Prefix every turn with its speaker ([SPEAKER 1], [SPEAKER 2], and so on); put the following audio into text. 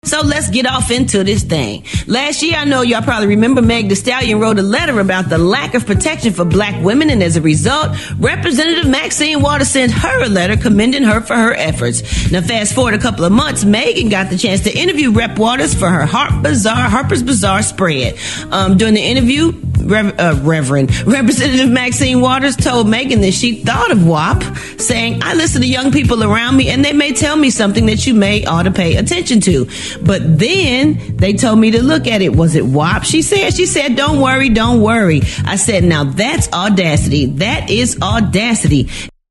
[SPEAKER 1] So let's get off into this thing. Last year, I know y'all probably remember Meg Thee Stallion wrote a letter about the lack of protection for black women, and as a result, Representative Maxine Waters sent her a letter commending her for her efforts. Now, fast forward a couple of months, Megan got the chance to interview Rep Waters for her Harper's Bazaar spread. During the interview, Representative Maxine Waters told Megan that she thought of WAP, saying, "I listen to young people around me, and they may tell me something that you may ought to pay attention to. But then they told me to look at it. Was it WAP?" She said, don't worry. I said, now that's audacity. That is audacity.